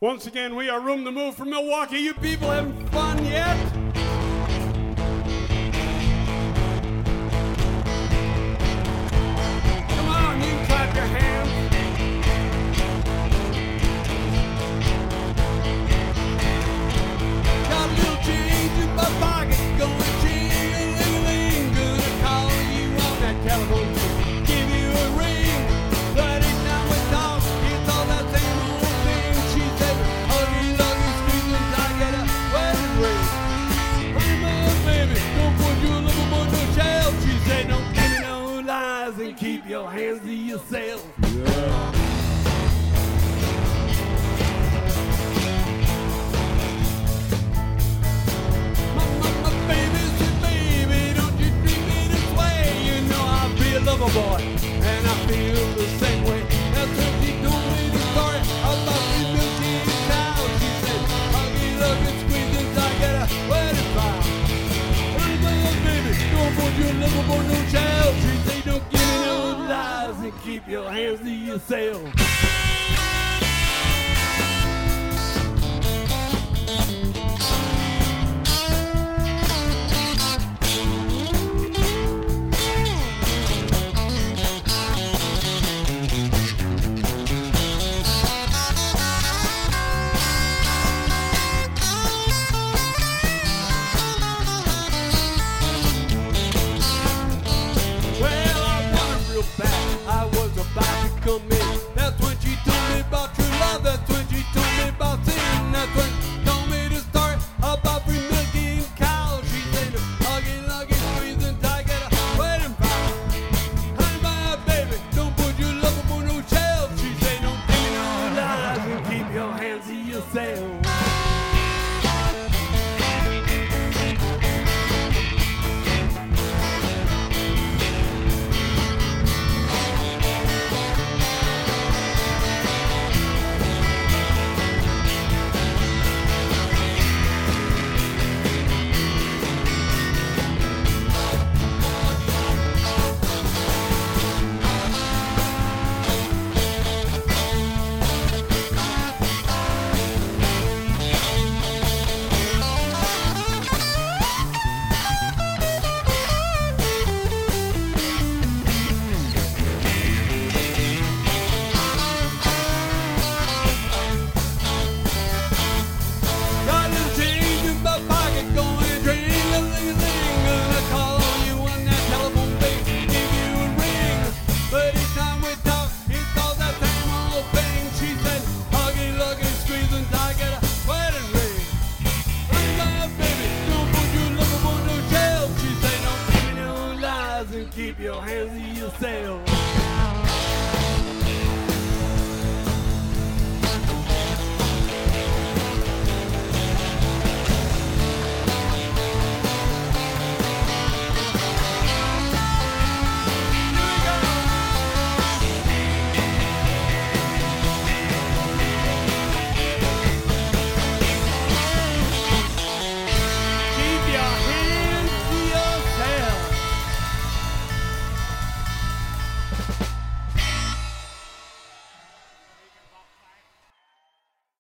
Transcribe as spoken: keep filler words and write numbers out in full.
Once again, we are Room to Move from Milwaukee. You people having fun yet? Come on, you can clap your hands. Got a little change in my pocket, going ching-a-ling-a-ling. Gonna call you on that telephone, give you a ring. But it's not with talk, it's all that same old thing. She said, huggy, luggy, squeezing, I get a wedding ring. Hurry, my baby, don't put your little boy no jail. She said, don't give me no lies and keep your hands to yourself. Yeah. Lover boy, and I feel the same way. That's when she told me the story about the milky cow. She said, huggy, luggy, squeezing, I get a wedding vow. Hurry, my baby, don't put your lover boy no child. She said, don't give me no lies and keep your hands to yourself. I was about to come in. That's when she told me about true love. That's when she told me about sin. That's when she told me the story about free milking cows. She said, huggy, luggy, squeezing, I get a wedding vow. Honey, my baby, don't put your love up on no shelf. She said, don't give me no lies and keep your hands to yourself.